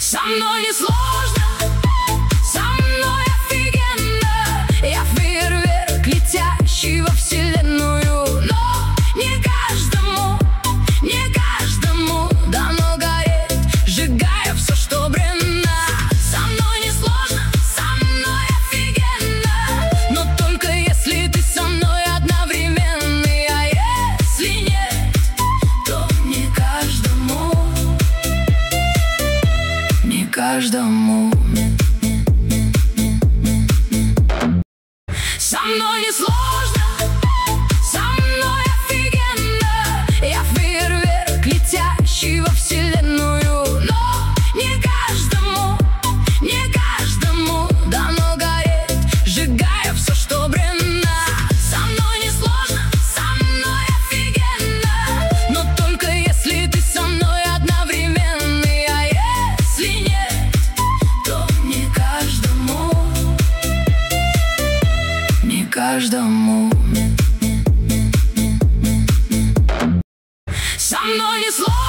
Со мной не сложно, со мной офигенно. Я фейерверк, летящий во вселенную. Но не каждому дано гореть, сжигая все, что бренно. Со мной не сложно, со мной офигенно. Но только если ты со мной одновременно. А если нет, то не каждому. Со мной не сложно, со мной офигенно. Я фейерверк, летящий во вселенную. Но не каждому дано гореть, сжигая все, что бренно. Со мной не сложно, со мной офигенно. Но только если ты со мной одновременно. А если нет, то не каждому. Со мной не сложно.